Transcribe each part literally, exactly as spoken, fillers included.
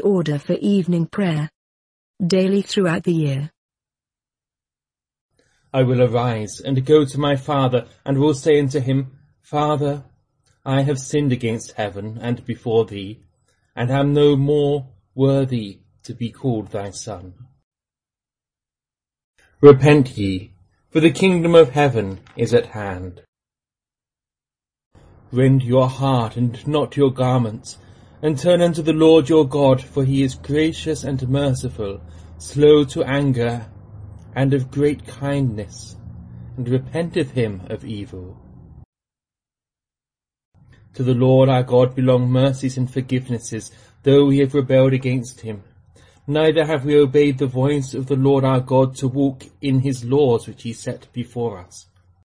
order for evening prayer. Daily throughout the year. I will arise and go to my father, and will say unto him, Father, I have sinned against heaven and before thee, and am no more worthy to be called thy son. Repent ye, for the kingdom of heaven is at hand. Rend your heart and not your garments, and turn unto the Lord your God, for he is gracious and merciful, slow to anger, and of great kindness, and repenteth him of evil. To the Lord our God belong mercies and forgivenesses, though we have rebelled against him. Neither have we obeyed the voice of the Lord our God to walk in his laws which he set before us.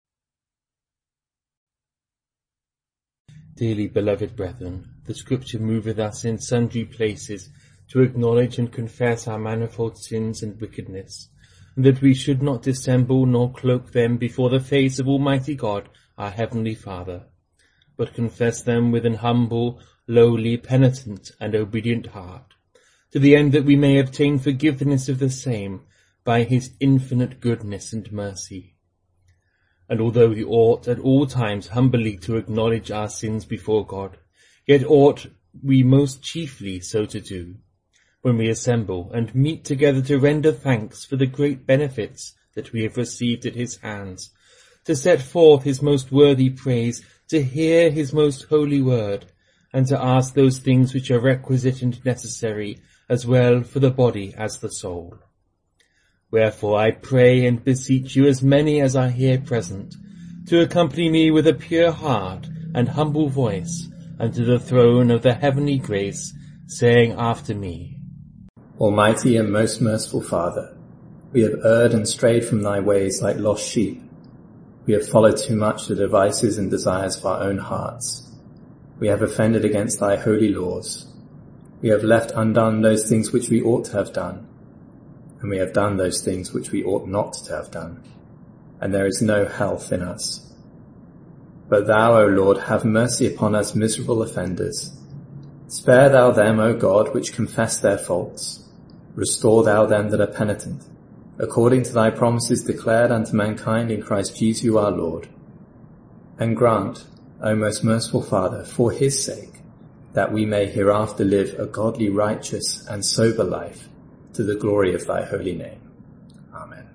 Dearly beloved brethren, the Scripture moveth us in sundry places to acknowledge and confess our manifold sins and wickedness, and that we should not dissemble nor cloak them before the face of Almighty God, our Heavenly Father, but confess them with an humble, lowly, penitent, and obedient heart, to the end that we may obtain forgiveness of the same by his infinite goodness and mercy. And although we ought at all times humbly to acknowledge our sins before God, yet ought we most chiefly so to do, when we assemble and meet together to render thanks for the great benefits that we have received at his hands, to set forth his most worthy praise, to hear his most holy word, and to ask those things which are requisite and necessary, as well for the body as the soul. Wherefore I pray and beseech you, as many as are here present, to accompany me with a pure heart and humble voice unto the throne of the heavenly grace, saying after me, Almighty and most merciful Father, we have erred and strayed from thy ways like lost sheep. We have followed too much the devices and desires of our own hearts. We have offended against thy holy laws. We have left undone those things which we ought to have done, and we have done those things which we ought not to have done, and there is no health in us. But thou, O Lord, have mercy upon us miserable offenders. Spare thou them, O God, which confess their faults. Restore thou them that are penitent, according to thy promises declared unto mankind in Christ Jesus our Lord. And grant, O most merciful Father, for his sake, that we may hereafter live a godly, righteous, and sober life, to the glory of thy holy name. Amen.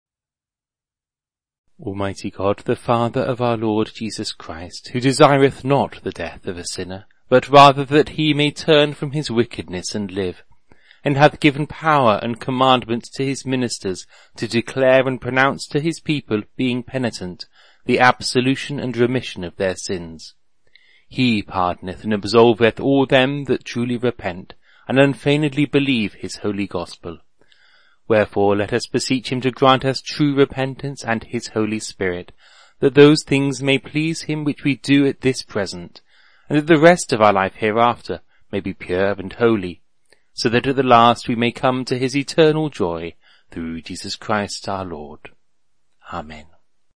Almighty God, the Father of our Lord Jesus Christ, who desireth not the death of a sinner, but rather that he may turn from his wickedness and live, and hath given power and commandment to his ministers to declare and pronounce to his people, being penitent, the absolution and remission of their sins. He pardoneth and absolveth all them that truly repent, and unfeignedly believe his holy gospel. Wherefore let us beseech him to grant us true repentance and his Holy Spirit, that those things may please him which we do at this present, and that the rest of our life hereafter may be pure and holy, so that at the last we may come to his eternal joy, through Jesus Christ our Lord. Amen.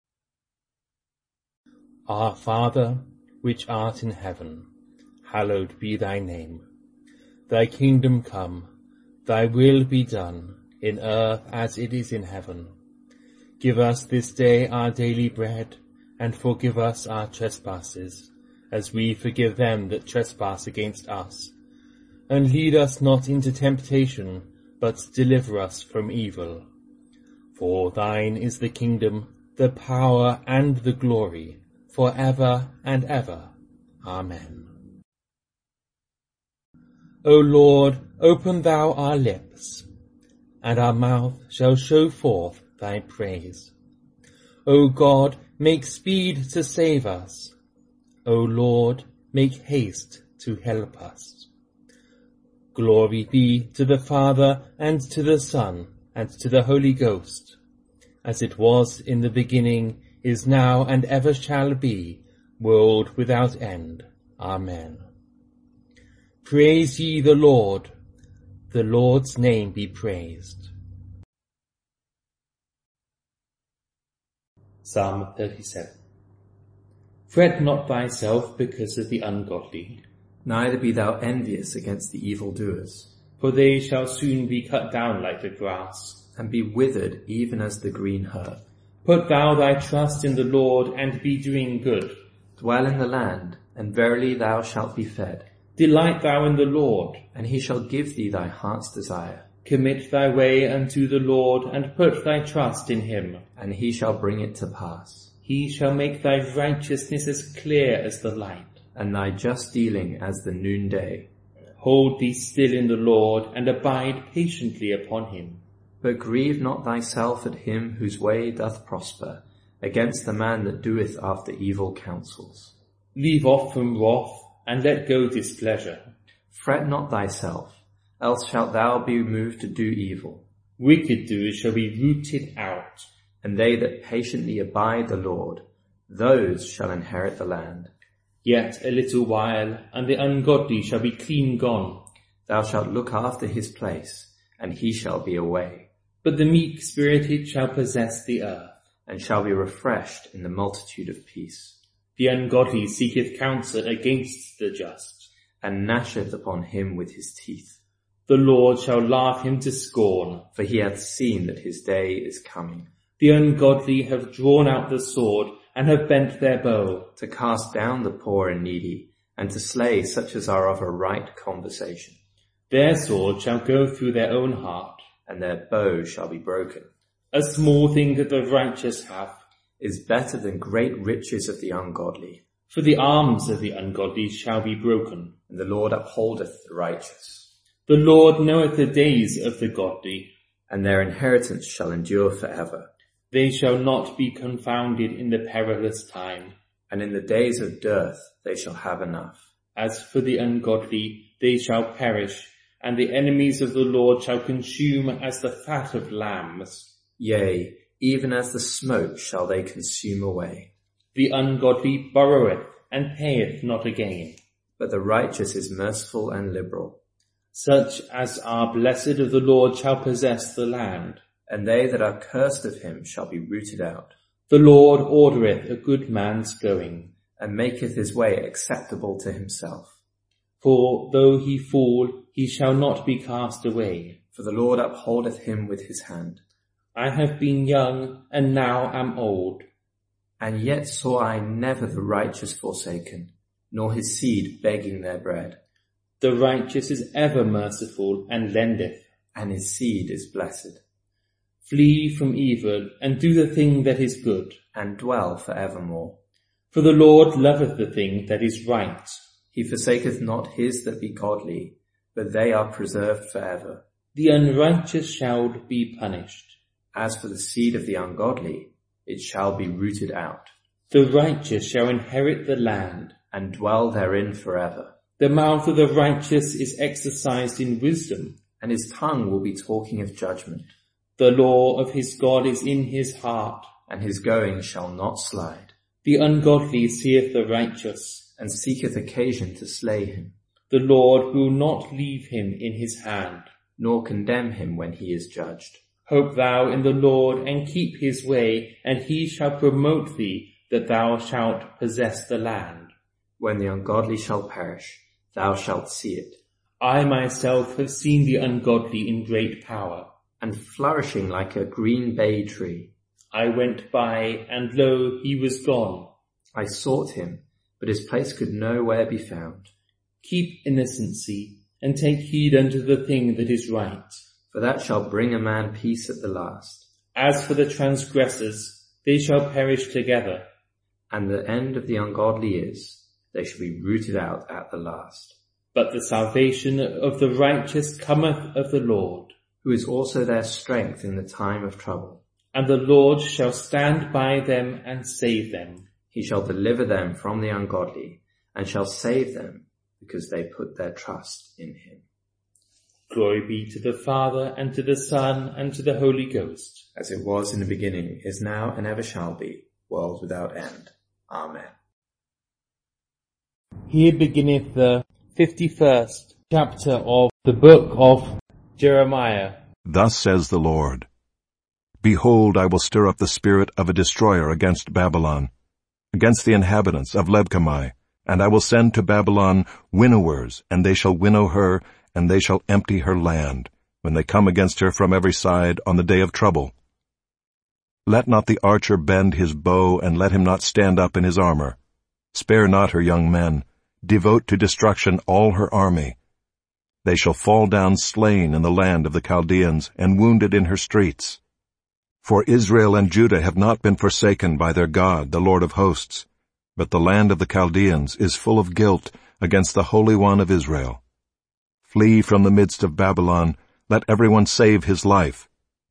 Our Father, which art in heaven, hallowed be thy name. Thy kingdom come, thy will be done, in earth as it is in heaven. Give us this day our daily bread, and forgive us our trespasses, as we forgive them that trespass against us. And lead us not into temptation, but deliver us from evil. For thine is the kingdom, the power, and the glory, for ever and ever. Amen. O Lord, open thou our lips, and our mouth shall show forth thy praise. O God, make speed to save us. O Lord, make haste to help us. Glory be to the Father, and to the Son, and to the Holy Ghost, as it was in the beginning, is now, and ever shall be, world without end. Amen. Praise ye the Lord. The Lord's name be praised. Psalm thirty-seven. Fret not thyself because of the ungodly, Neither be thou envious against the evildoers. for they shall soon be cut down like the grass, and be withered even as the green herb. Put thou thy trust in the Lord, and be doing good. Dwell in the land, and verily thou shalt be fed. Delight thou in the Lord, and he shall give thee thy heart's desire. Commit thy way unto the Lord, and put thy trust in him. And he shall bring it to pass. He shall make thy righteousness as clear as the light, and thy just dealing as the noonday. Hold thee still in the Lord, and abide patiently upon him. But grieve not thyself at him whose way doth prosper, against the man that doeth after evil counsels. Leave off from wrath, and let go displeasure. Fret not thyself, else shalt thou be moved to do evil. Wicked doers shall be rooted out. And they that patiently abide the Lord, those shall inherit the land. Yet a little while, and the ungodly shall be clean gone. Thou shalt look after his place, and he shall be away. But the meek-spirited shall possess the earth, and shall be refreshed in the multitude of peace. The ungodly seeketh counsel against the just, and gnasheth upon him with his teeth. The Lord shall laugh him to scorn, for he hath seen that his day is coming. The ungodly have drawn out the sword, and have bent their bow, to cast down the poor and needy, and to slay such as are of a right conversation. Their sword shall go through their own heart, and their bow shall be broken. A small thing that the righteous have is better than great riches of the ungodly. For the arms of the ungodly shall be broken, and the Lord upholdeth the righteous. The Lord knoweth the days of the godly, and their inheritance shall endure forever. They shall not be confounded in the perilous time, and in the days of dearth they shall have enough. As for the ungodly, they shall perish, and the enemies of the Lord shall consume as the fat of lambs. Yea, even as the smoke shall they consume away. The ungodly borroweth, and payeth not again. But the righteous is merciful and liberal. Such as are blessed of the Lord shall possess the land, and they that are cursed of him shall be rooted out. The Lord ordereth a good man's going, and maketh his way acceptable to himself. For though he fall, he shall not be cast away. For the Lord upholdeth him with his hand. I have been young, and now am old. And yet saw I never the righteous forsaken, nor his seed begging their bread. The righteous is ever merciful, and lendeth, and his seed is blessed. Flee from evil, and do the thing that is good, and dwell for evermore. For the Lord loveth the thing that is right. He forsaketh not his that be godly, but they are preserved for ever. The unrighteous shall be punished. As for the seed of the ungodly, it shall be rooted out. The righteous shall inherit the land, and dwell therein forever. The mouth of the righteous is exercised in wisdom, and his tongue will be talking of judgment. The law of his God is in his heart, and his going shall not slide. The ungodly seeth the righteous, and seeketh occasion to slay him. The Lord will not leave him in his hand, nor condemn him when he is judged. Hope thou in the Lord, and keep his way, and he shall promote thee, that thou shalt possess the land. When the ungodly shall perish, thou shalt see it. I myself have seen the ungodly in great power, and flourishing like a green bay tree. I went by, and lo, he was gone. I sought him, but his place could nowhere be found. Keep innocency, and take heed unto the thing that is right. For that shall bring a man peace at the last. As for the transgressors, they shall perish together. And the end of the ungodly is, they shall be rooted out at the last. But the salvation of the righteous cometh of the Lord, who is also their strength in the time of trouble. And the Lord shall stand by them and save them. He shall deliver them from the ungodly, and shall save them, because they put their trust in him. Glory be to the Father, and to the Son, and to the Holy Ghost. As it was in the beginning, is now, and ever shall be, world without end. Amen. Here beginneth the fifty-first chapter of the book of Jeremiah. Thus says the Lord, Behold, I will stir up the spirit of a destroyer against Babylon, against the inhabitants of Lebkamai, and I will send to Babylon winnowers, and they shall winnow her, and they shall empty her land, when they come against her from every side on the day of trouble. Let not the archer bend his bow, and let him not stand up in his armor. Spare not her young men. Devote to destruction all her army. They shall fall down slain in the land of the Chaldeans, and wounded in her streets. For Israel and Judah have not been forsaken by their God, the Lord of hosts, but the land of the Chaldeans is full of guilt against the Holy One of Israel. Flee from the midst of Babylon, let everyone save his life.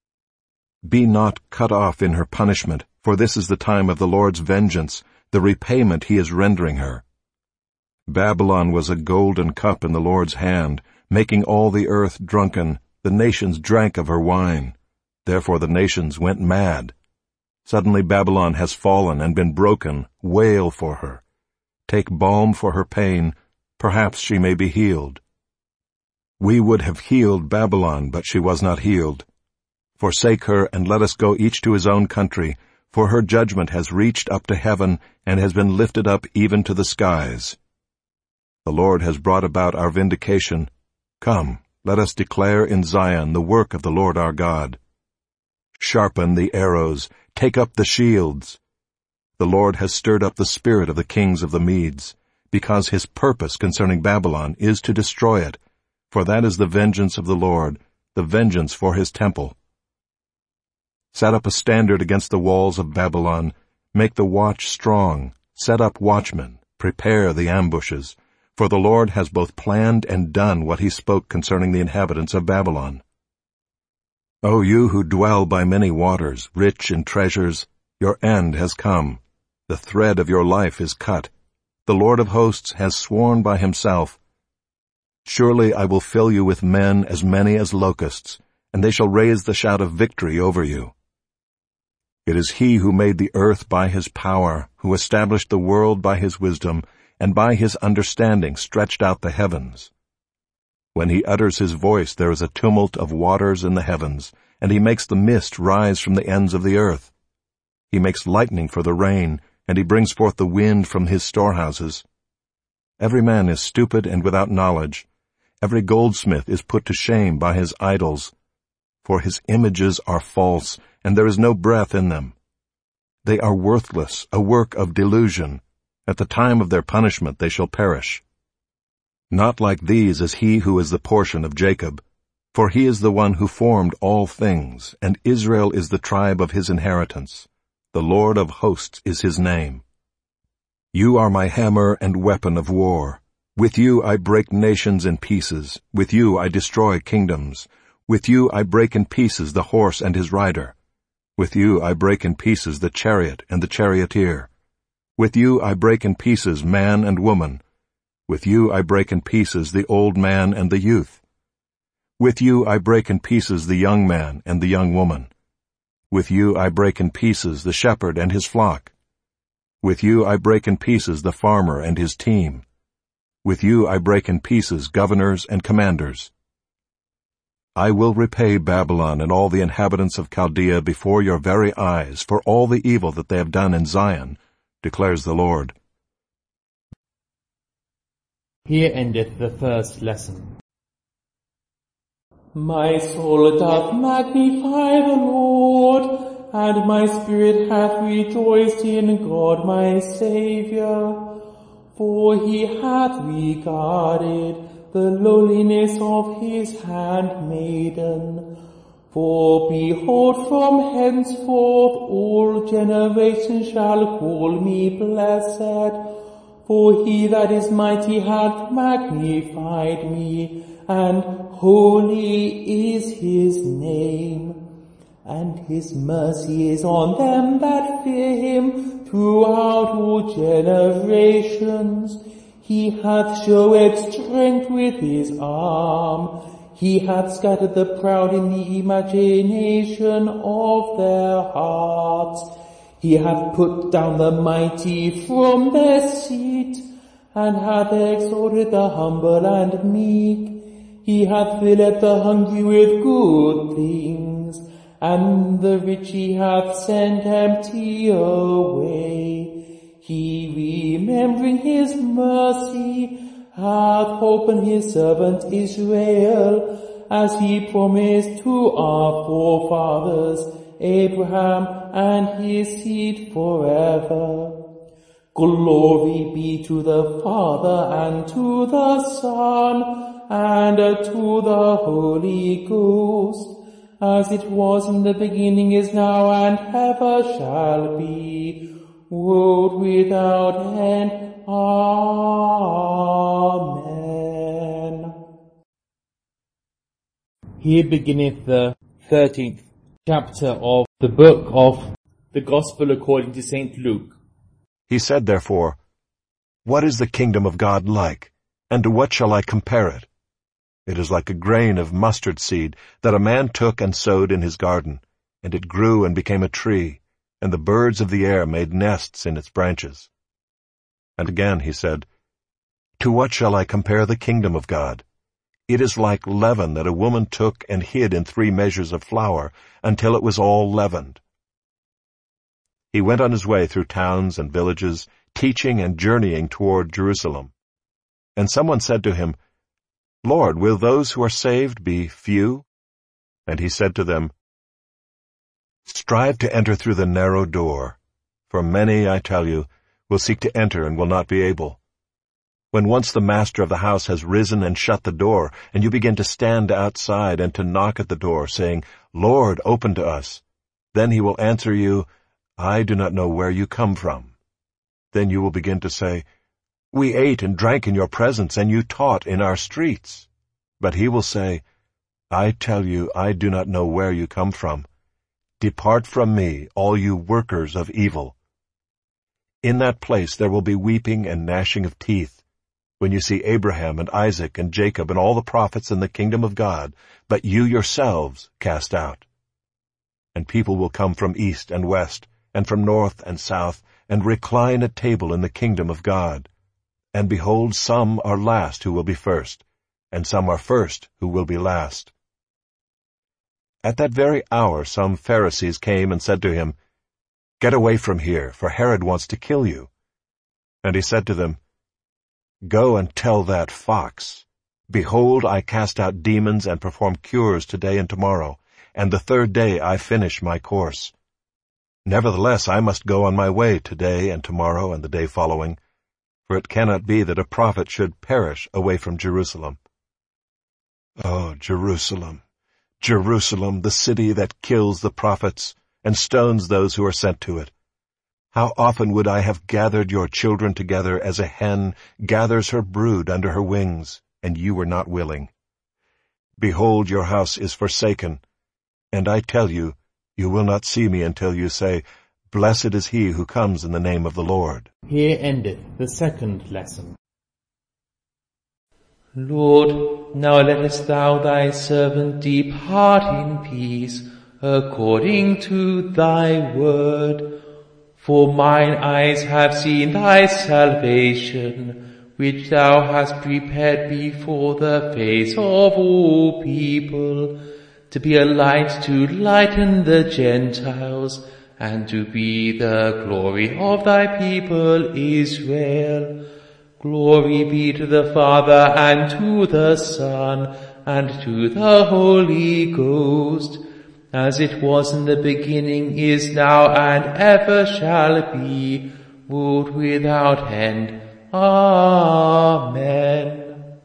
Be not cut off in her punishment, for this is the time of the Lord's vengeance, the repayment he is rendering her. Babylon was a golden cup in the Lord's hand, making all the earth drunken. The nations drank of her wine. Therefore the nations went mad. Suddenly Babylon has fallen and been broken. Wail for her. Take balm for her pain. Perhaps she may be healed. We would have healed Babylon, but she was not healed. Forsake her, and let us go each to his own country, for her judgment has reached up to heaven, and has been lifted up even to the skies. The Lord has brought about our vindication. Come, let us declare in Zion the work of the Lord our God. Sharpen the arrows, take up the shields. The Lord has stirred up the spirit of the kings of the Medes, because his purpose concerning Babylon is to destroy it, for that is the vengeance of the Lord, the vengeance for his temple. Set up a standard against the walls of Babylon, make the watch strong, set up watchmen, prepare the ambushes, for the Lord has both planned and done what he spoke concerning the inhabitants of Babylon. O you who dwell by many waters, rich in treasures, your end has come. The thread of your life is cut. The Lord of hosts has sworn by himself, surely I will fill you with men as many as locusts, and they shall raise the shout of victory over you. It is he who made the earth by his power, who established the world by his wisdom, and by his understanding stretched out the heavens. When he utters his voice, there is a tumult of waters in the heavens, and he makes the mist rise from the ends of the earth. He makes lightning for the rain, and he brings forth the wind from his storehouses. Every man is stupid and without knowledge. Every goldsmith is put to shame by his idols. For his images are false, and there is no breath in them. They are worthless, a work of delusion. At the time of their punishment they shall perish. Not like these is he who is the portion of Jacob, for he is the one who formed all things, and Israel is the tribe of his inheritance. The Lord of hosts is his name. You are my hammer and weapon of war. With you I break nations in pieces. With you I destroy kingdoms. With you I break in pieces the horse and his rider. With you I break in pieces the chariot and the charioteer. With you I break in pieces man and woman. With you I break in pieces the old man and the youth. With you I break in pieces the young man and the young woman. With you I break in pieces the shepherd and his flock. With you I break in pieces the farmer and his team. With you I break in pieces governors and commanders. I will repay Babylon and all the inhabitants of Chaldea before your very eyes for all the evil that they have done in Zion, declares the Lord. Here endeth the first lesson. My soul doth magnify the Lord, and my spirit hath rejoiced in God my Saviour. For he hath regarded the lowliness of his handmaiden. For behold, from henceforth all generations shall call me blessed. For he that is mighty hath magnified me, and holy is his name. And his mercy is on them that fear him throughout all generations. He hath showed strength with his arm. He hath scattered the proud in the imagination of their hearts. He hath put down the mighty from their seat, and hath exalted the humble and meek. He hath filled the hungry with good things, and the rich he hath sent empty away. He, remembering his mercy, hath opened his servant Israel, as he promised to our forefathers, Abraham and his seed forever. Glory be to the Father, and to the Son, and to the Holy Ghost, as it was in the beginning, is now, and ever shall be, world without end. Amen. Here beginneth the thirteenth chapter of the book of the Gospel according to Saint Luke. He said therefore, What is the kingdom of God like, and to what shall I compare it? It is like a grain of mustard seed that a man took and sowed in his garden, and it grew and became a tree, and the birds of the air made nests in its branches. And again he said, To what shall I compare the kingdom of God? It is like leaven that a woman took and hid in three measures of flour, until it was all leavened. He went on his way through towns and villages, teaching and journeying toward Jerusalem. And someone said to him, Lord, will those who are saved be few? And he said to them, Strive to enter through the narrow door, for many, I tell you, will seek to enter and will not be able. When once the master of the house has risen and shut the door, and you begin to stand outside and to knock at the door, saying, Lord, open to us, then he will answer you, I do not know where you come from. Then you will begin to say, We ate and drank in your presence, and you taught in our streets. But he will say, I tell you, I do not know where you come from. Depart from me, all you workers of evil. In that place there will be weeping and gnashing of teeth, when you see Abraham and Isaac and Jacob and all the prophets in the kingdom of God, but you yourselves cast out. And people will come from east and west, and from north and south, and recline at table in the kingdom of God. And behold, some are last who will be first, and some are first who will be last. At that very hour some Pharisees came and said to him, Get away from here, for Herod wants to kill you. And he said to them, Go and tell that fox, Behold, I cast out demons and perform cures today and tomorrow, and the third day I finish my course. Nevertheless, I must go on my way today and tomorrow and the day following, for it cannot be that a prophet should perish away from Jerusalem. Oh, Jerusalem, Jerusalem, the city that kills the prophets and stones those who are sent to it. How often would I have gathered your children together as a hen gathers her brood under her wings, and you were not willing. Behold, your house is forsaken, and I tell you, you will not see me until you say, Blessed is he who comes in the name of the Lord. Here endeth the second lesson. Lord, now lettest thou thy servant depart in peace, according to thy word. For mine eyes have seen thy salvation, which thou hast prepared before the face of all people, to be a light to lighten the Gentiles, and to be the glory of thy people Israel. Glory be to the Father, and to the Son, and to the Holy Ghost, as it was in the beginning, is now, and ever shall be, world without end. Amen.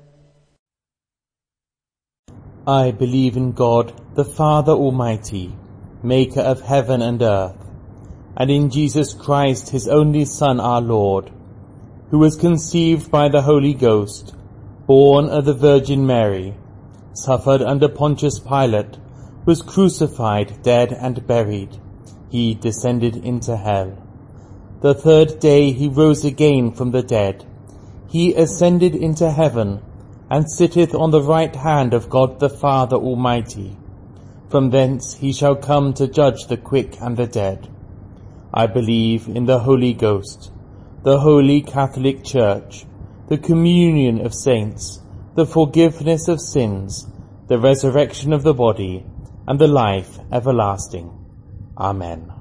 I believe in God, the Father Almighty, maker of heaven and earth, and in Jesus Christ, his only Son, our Lord, who was conceived by the Holy Ghost, born of the Virgin Mary, suffered under Pontius Pilate, was crucified, dead, and buried. He descended into hell. The third day he rose again from the dead. He ascended into heaven, and sitteth on the right hand of God the Father Almighty. From thence he shall come to judge the quick and the dead. I believe in the Holy Ghost, the Holy Catholic Church, the communion of saints, the forgiveness of sins, the resurrection of the body, and the life everlasting. Amen.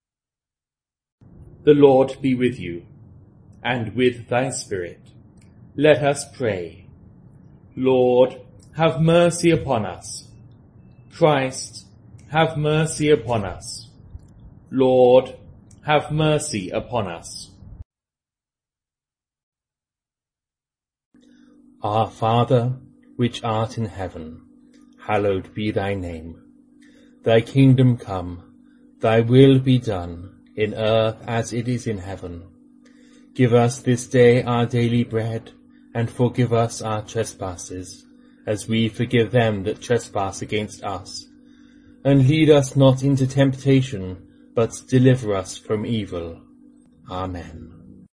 The Lord be with you, and with thy spirit. Let us pray. Lord, have mercy upon us. Christ, have mercy upon us. Lord, have mercy upon us. Our Father, which art in heaven, hallowed be thy name. Thy kingdom come, thy will be done, in earth as it is in heaven. Give us this day our daily bread, and forgive us our trespasses, as we forgive them that trespass against us. And lead us not into temptation, but deliver us from evil. Amen.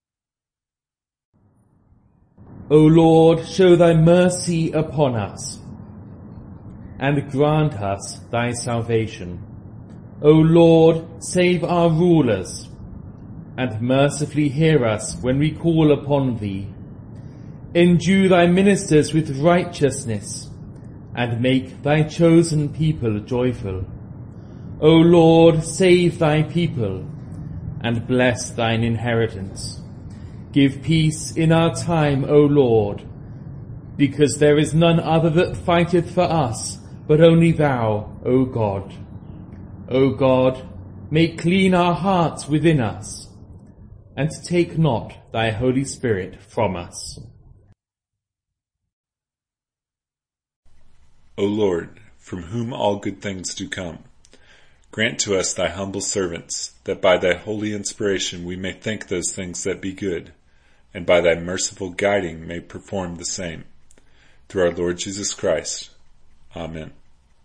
O Lord, show thy mercy upon us, and grant us thy salvation. O Lord, save our rulers, and mercifully hear us when we call upon thee. Endue thy ministers with righteousness, and make thy chosen people joyful. O Lord, save thy people, and bless thine inheritance. Give peace in our time, O Lord, because there is none other that fighteth for us, but only thou, O God. O God, make clean our hearts within us, and take not thy Holy Spirit from us. O Lord, from whom all good things do come, grant to us thy humble servants, that by thy holy inspiration we may think those things that be good, and by thy merciful guiding may perform the same. Through our Lord Jesus Christ. Amen.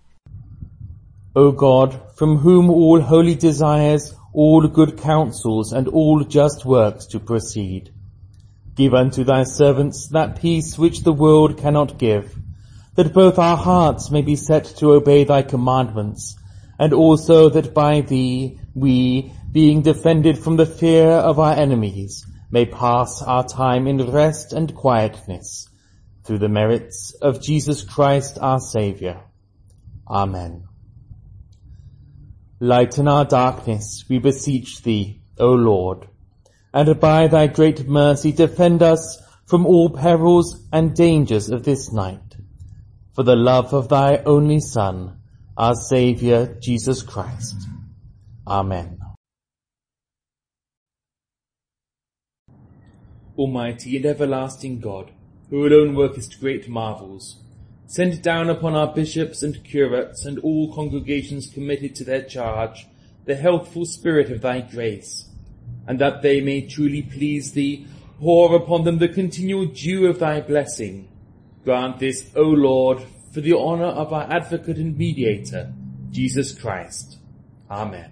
O God, from whom all holy desires, all good counsels, and all just works do proceed, give unto thy servants that peace which the world cannot give, that both our hearts may be set to obey thy commandments, and also that by thee we, being defended from the fear of our enemies, may pass our time in rest and quietness, through the merits of Jesus Christ our Saviour. Amen. Lighten our darkness, we beseech thee, O Lord, and by thy great mercy defend us from all perils and dangers of this night, for the love of thy only Son, our Saviour, Jesus Christ. Amen. Almighty and everlasting God, who alone workest great marvels, send down upon our bishops and curates and all congregations committed to their charge the healthful spirit of thy grace, and that they may truly please thee, pour upon them the continual dew of thy blessing. Grant this, O Lord, for the honour of our advocate and mediator, Jesus Christ. Amen.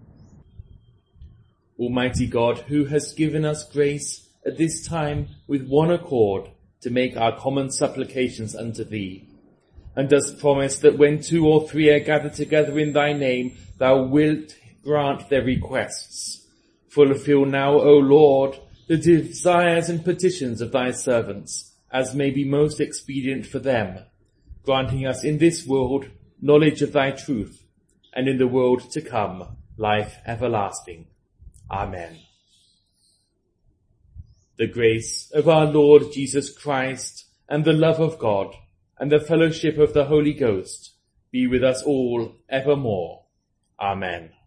Almighty God, who hast given us grace at this time with one accord to make our common supplications unto thee, and dost promise that when two or three are gathered together in thy name, thou wilt grant their requests. Fulfill now, O Lord, the desires and petitions of thy servants, as may be most expedient for them, granting us in this world knowledge of thy truth, and in the world to come life everlasting. Amen. The grace of our Lord Jesus Christ, and the love of God, and the fellowship of the Holy Ghost be with us all evermore. Amen.